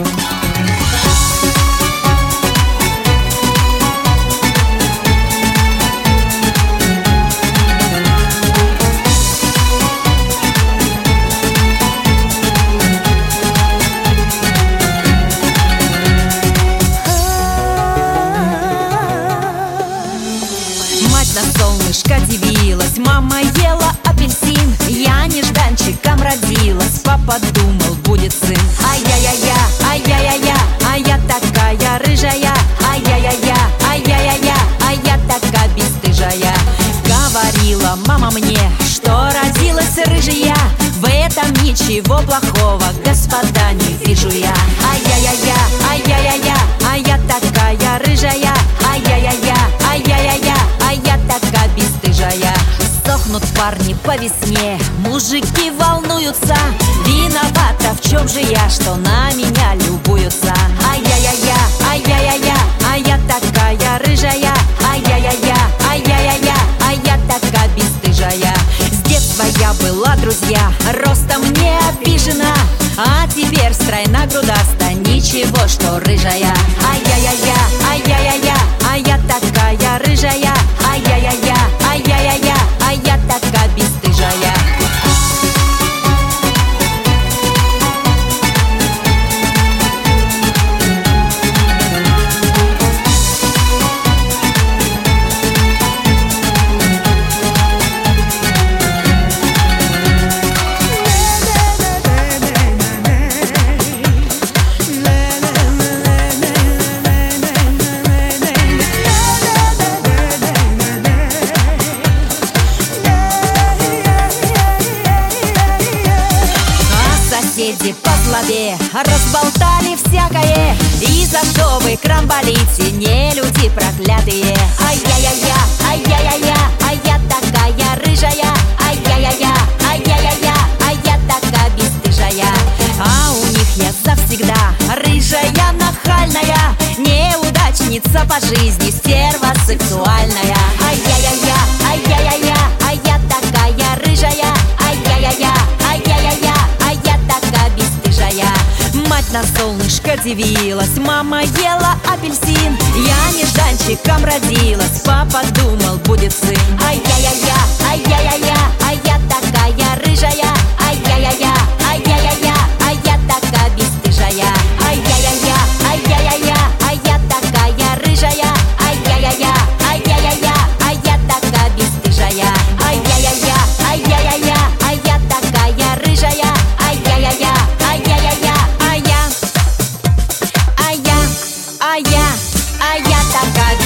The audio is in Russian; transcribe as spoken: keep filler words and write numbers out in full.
На солнышко дивилась, мама ела апельсин. Я нежданчиком родилась, папа думал, будет сын. Ай-я-я-я, ай-я-я-я, а я такая рыжая. Ай-я-я-я, ай-я-я-я, а я такая бесстыжая. Говорила мама мне, что родилась рыжая. В этом ничего плохого, господа, не вижу я. Ай-я-я-я, ай-я-я-я, а я такая рыжая. Ай-я-я-я, ай-я-я-я, а я такая бесстыжая. Сохнут парни по весне, мужики волнуются. Виновата в чем же я, что на меня любуются? Ай-я-я-я, ай-я-я-я, а я такая рыжая. Ай-я-я-я, ай-я-я-я, а я такая бесстыжая. С детства я была, друзья, ростом не обижена. А теперь стройна грудаста, ничего, что рыжая. Ай-я-я-я, ай-я-я-я, а я такая рыжая. Ай-я-я-я, ай-я-я-я, а я такая бесстыжая. Соседи послабее разболтали всякое. И за что вы крамболите, не люди проклятые? Ай-я-я-я, ай-я-я-я, а я такая рыжая. Ай-я-я-я, ай-я-я-я, а я такая бесстыжая. А у них я завсегда рыжая, нахальная, неудачница по жизни, стерва сексуальная. Ай-я-я-я, ай-я-я-я, а я такая рыжая. Ай-я-я-я, ай-я-я-я, а я такая бесстыжая. Мать на солнышко дивилась, мама ела апельсин. Я нежданчиком родилась, папа думал, будет сын. Ай-я-я-я, ай-я-я-я, а я такая рыжая. Ай-я-я-я, ай-я-я-я, а я такая бесстыжая. Ай-я-я-я, ай-я-я-я, а я такая рыжая. Ай-я-я-я, ай-я-я-я, а я такая бесстыжая. Ай-я-я-я, ай-я-я-я, а я такая рыжая. Ай-я-я-я, ай-я-я-я, а я, а я, а я, а я такая